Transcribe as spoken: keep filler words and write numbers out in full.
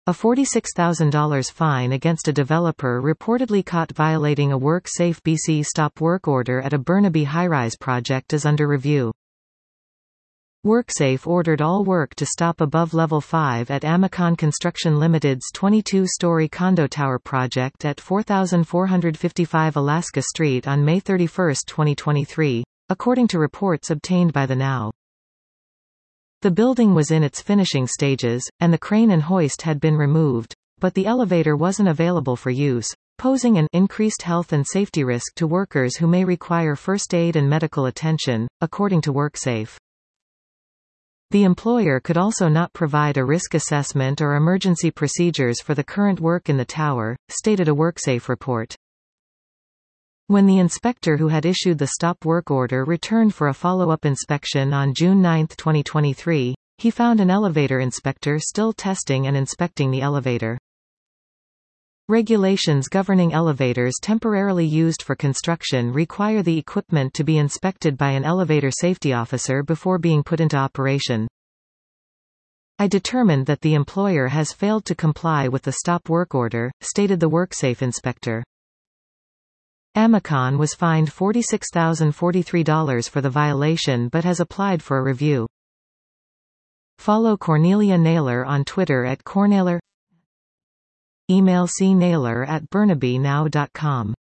A forty-six thousand dollars fine against a developer reportedly caught violating a WorkSafe B C stop work order at a Burnaby high-rise project is under review. WorkSafe ordered all work to stop above Level five at Amicon Construction Limited's twenty-two story condo tower project at four thousand four hundred fifty-five Alaska Street on May thirty-first, twenty twenty-three, according to reports obtained by the Now. The building was in its finishing stages, and the crane and hoist had been removed, but the elevator wasn't available for use, posing an increased health and safety risk to workers who may require first aid and medical attention, according to WorkSafe. The employer could also not provide a risk assessment or emergency procedures for the current work in the tower, stated a WorkSafe report. When the inspector who had issued the stop work order returned for a follow-up inspection on June ninth, twenty twenty-three, he found an elevator inspector still testing and inspecting the elevator. Regulations governing elevators temporarily used for construction require the equipment to be inspected by an elevator safety officer before being put into operation. I determined that the employer has failed to comply with the stop work order, stated the WorkSafe inspector. Amicon was fined forty-six thousand forty-three dollars for the violation but has applied for a review. Follow Cornelia Naylor on Twitter at Cornaylor. Email c naylor at burnaby now dot com.